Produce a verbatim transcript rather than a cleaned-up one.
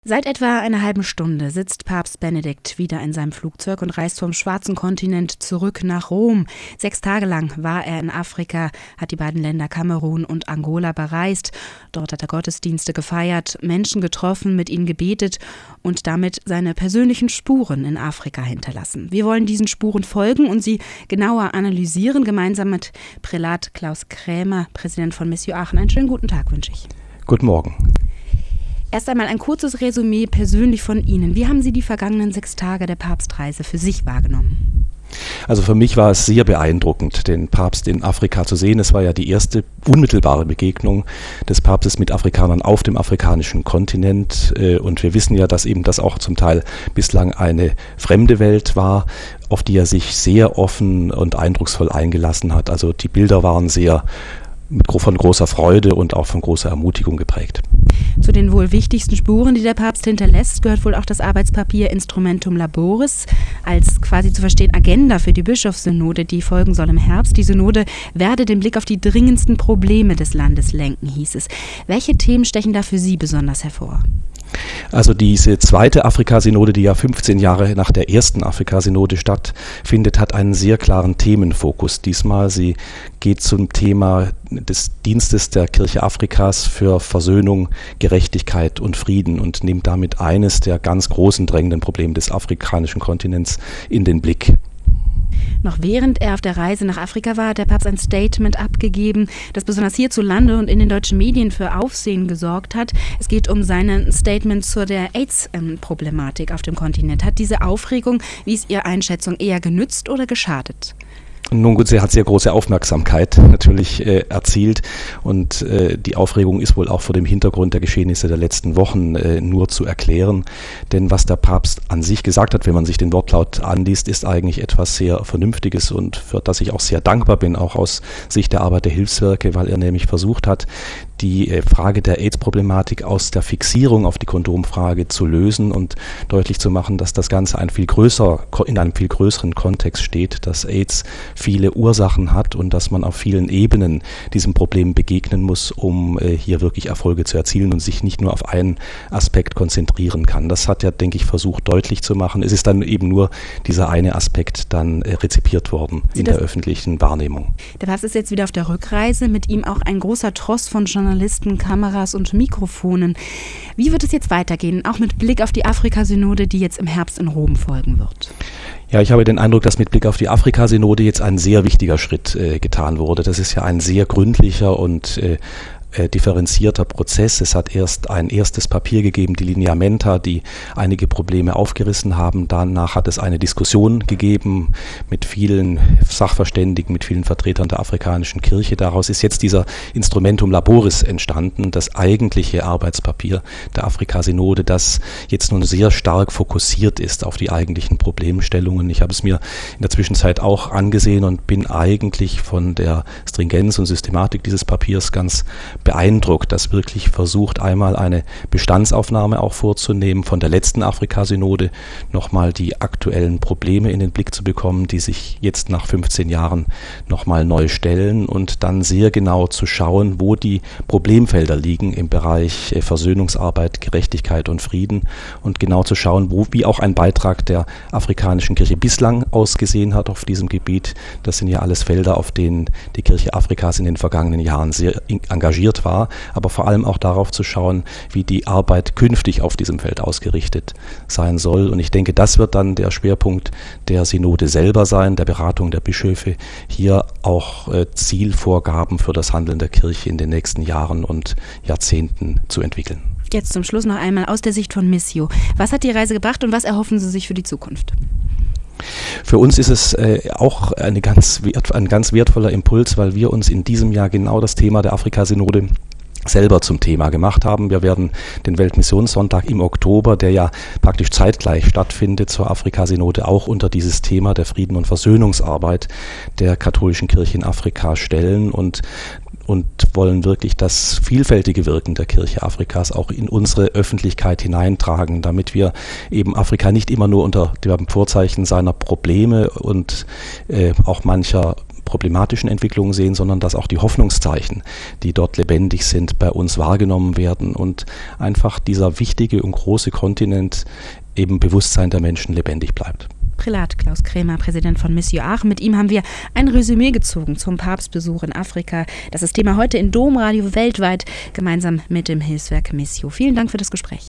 Seit etwa einer halben Stunde sitzt Papst Benedikt wieder in seinem Flugzeug und reist vom schwarzen Kontinent zurück nach Rom. Sechs Tage lang war er in Afrika, hat die beiden Länder Kamerun und Angola bereist. Dort hat er Gottesdienste gefeiert, Menschen getroffen, mit ihnen gebetet und damit seine persönlichen Spuren in Afrika hinterlassen. Wir wollen diesen Spuren folgen und sie genauer analysieren, gemeinsam mit Prälat Klaus Krämer, Präsident von Missio Aachen. Einen schönen guten Tag wünsche ich. Guten Morgen. Erst einmal ein kurzes Resümee persönlich von Ihnen. Wie haben Sie die vergangenen sechs Tage der Papstreise für sich wahrgenommen? Also für mich war es sehr beeindruckend, den Papst in Afrika zu sehen. Es war ja die erste unmittelbare Begegnung des Papstes mit Afrikanern auf dem afrikanischen Kontinent. Und wir wissen ja, dass eben das auch zum Teil bislang eine fremde Welt war, auf die er sich sehr offen und eindrucksvoll eingelassen hat. Also die Bilder waren sehr von großer Freude und auch von großer Ermutigung geprägt. Zu den wohl wichtigsten Spuren, die der Papst hinterlässt, gehört wohl auch das Arbeitspapier Instrumentum Laboris, als quasi zu verstehen Agenda für die Bischofssynode, die folgen soll im Herbst. Die Synode werde den Blick auf die dringendsten Probleme des Landes lenken, hieß es. Welche Themen stechen da für Sie besonders hervor? Also diese zweite Afrika-Synode, die ja fünfzehn Jahre nach der ersten Afrika-Synode stattfindet, hat einen sehr klaren Themenfokus. Diesmal sie geht zum Thema des Dienstes der Kirche Afrikas für Versöhnung, Gerechtigkeit und Frieden und nimmt damit eines der ganz großen drängenden Probleme des afrikanischen Kontinents in den Blick. Noch während er auf der Reise nach Afrika war, hat der Papst ein Statement abgegeben, das besonders hierzulande und in den deutschen Medien für Aufsehen gesorgt hat. Es geht um sein Statement zur der AIDS-Problematik auf dem Kontinent. Hat diese Aufregung, wie ist Ihre Einschätzung, eher genützt oder geschadet? Nun gut, sie hat sehr große Aufmerksamkeit natürlich äh, erzielt und äh, die Aufregung ist wohl auch vor dem Hintergrund der Geschehnisse der letzten Wochen äh, nur zu erklären. Denn was der Papst an sich gesagt hat, wenn man sich den Wortlaut anliest, ist eigentlich etwas sehr Vernünftiges und für das ich auch sehr dankbar bin, auch aus Sicht der Arbeit der Hilfswerke, weil er nämlich versucht hat, die äh, Frage der AIDS-Problematik aus der Fixierung auf die Kondomfrage zu lösen und deutlich zu machen, dass das Ganze ein viel größer, in einem viel größeren Kontext steht, dass AIDS viele Ursachen hat und dass man auf vielen Ebenen diesem Problem begegnen muss, um äh, hier wirklich Erfolge zu erzielen und sich nicht nur auf einen Aspekt konzentrieren kann. Das hat er, denke ich, versucht deutlich zu machen. Es ist dann eben nur dieser eine Aspekt dann äh, rezipiert worden in der öffentlichen Wahrnehmung. Der Papst ist jetzt wieder auf der Rückreise, mit ihm auch ein großer Tross von Journalisten, Kameras und Mikrofonen. Wie wird es jetzt weitergehen, auch mit Blick auf die Afrika-Synode, die jetzt im Herbst in Rom folgen wird? Ja, ich habe den Eindruck, dass mit Blick auf die Afrika-Synode jetzt ein sehr wichtiger Schritt äh, getan wurde. Das ist ja ein sehr gründlicher und äh, äh, differenzierter Prozess. Es hat erst ein erstes Papier gegeben, die Lineamenta, die einige Probleme aufgerissen haben. Danach hat es eine Diskussion gegeben mit vielen Sachverständigen, mit vielen Vertretern der afrikanischen Kirche. Daraus ist jetzt dieser Instrumentum Laboris entstanden, das eigentliche Arbeitspapier der Afrika-Synode, das jetzt nun sehr stark fokussiert ist auf die eigentlichen Problemstellungen. Ich habe es mir in der Zwischenzeit auch angesehen und bin eigentlich von der Stringenz und Systematik dieses Papiers ganz beeindruckt, dass wirklich versucht, einmal eine Bestandsaufnahme auch vorzunehmen von der letzten Afrika-Synode, nochmal die aktuellen Probleme in den Blick zu bekommen, die sich jetzt nach fünfzehn Jahren nochmal neu stellen und dann sehr genau zu schauen, wo die Problemfelder liegen im Bereich Versöhnungsarbeit, Gerechtigkeit und Frieden und genau zu schauen, wo, wie auch ein Beitrag der afrikanischen Kirche bislang ausgesehen hat auf diesem Gebiet. Das sind ja alles Felder, auf denen die Kirche Afrikas in den vergangenen Jahren sehr engagiert war, aber vor allem auch darauf zu schauen, wie die Arbeit künftig auf diesem Feld ausgerichtet sein soll. Und ich denke, das wird dann der Schwerpunkt der Synode selber sein, der Beratung der Bischöfe, hier auch äh, Zielvorgaben für das Handeln der Kirche in den nächsten Jahren und Jahrzehnten zu entwickeln. Jetzt zum Schluss noch einmal aus der Sicht von Missio. Was hat die Reise gebracht und was erhoffen Sie sich für die Zukunft? Für uns ist es äh, auch eine ganz wert, ein ganz wertvoller Impuls, weil wir uns in diesem Jahr genau das Thema der Afrika-Synode selber zum Thema gemacht haben. Wir werden den Weltmissionssonntag im Oktober, der ja praktisch zeitgleich stattfindet zur Afrika-Synode, auch unter dieses Thema der Frieden- und Versöhnungsarbeit der katholischen Kirche in Afrika stellen und und wollen wirklich das vielfältige Wirken der Kirche Afrikas auch in unsere Öffentlichkeit hineintragen, damit wir eben Afrika nicht immer nur unter dem Vorzeichen seiner Probleme und äh, auch mancher problematischen Entwicklungen sehen, sondern dass auch die Hoffnungszeichen, die dort lebendig sind, bei uns wahrgenommen werden und einfach dieser wichtige und große Kontinent im Bewusstsein der Menschen lebendig bleibt. Prälat Klaus Krämer, Präsident von Missio Aachen. Mit ihm haben wir ein Resümee gezogen zum Papstbesuch in Afrika. Das ist Thema heute in Domradio weltweit, gemeinsam mit dem Hilfswerk Missio. Vielen Dank für das Gespräch.